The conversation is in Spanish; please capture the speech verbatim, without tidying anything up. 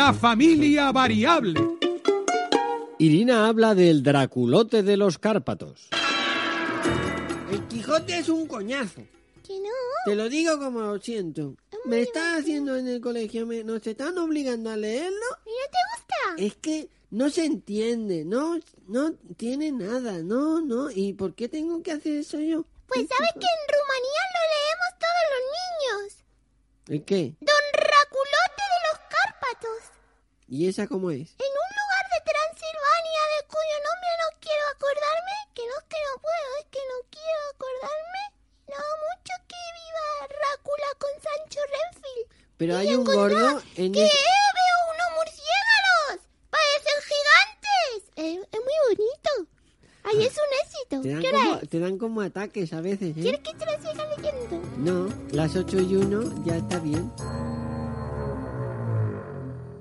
La familia variable. Irina habla del Draculote de los Cárpatos. El Quijote es un coñazo. ¿Que no? Te lo digo como lo siento. Es Me muy estás divertido. haciendo en el colegio, me, nos están obligando a leerlo. ¿Y no te gusta? Es que no se entiende, no, no tiene nada, no, no. ¿Y por qué tengo que hacer eso yo? Pues sabes que en Rumanía lo leemos todos los niños. ¿El qué? Don Draculote de los Cárpatos. ¿Y esa cómo es? En un lugar de Transilvania de cuyo nombre no quiero acordarme, que no es que no puedo, es que no quiero acordarme. No mucho que viva Drácula con Sancho Renfield. Pero Y hay un encontrar- gordo en ¿Qué? ese- Veo unos murciélagos. Parecen gigantes. Es, es muy bonito. Ay, es un éxito. Te dan, ¿Qué hora como, es? te dan como ataques a veces, ¿eh? ¿Quieres que te lo siga leyendo? No, las ocho y uno ya está bien.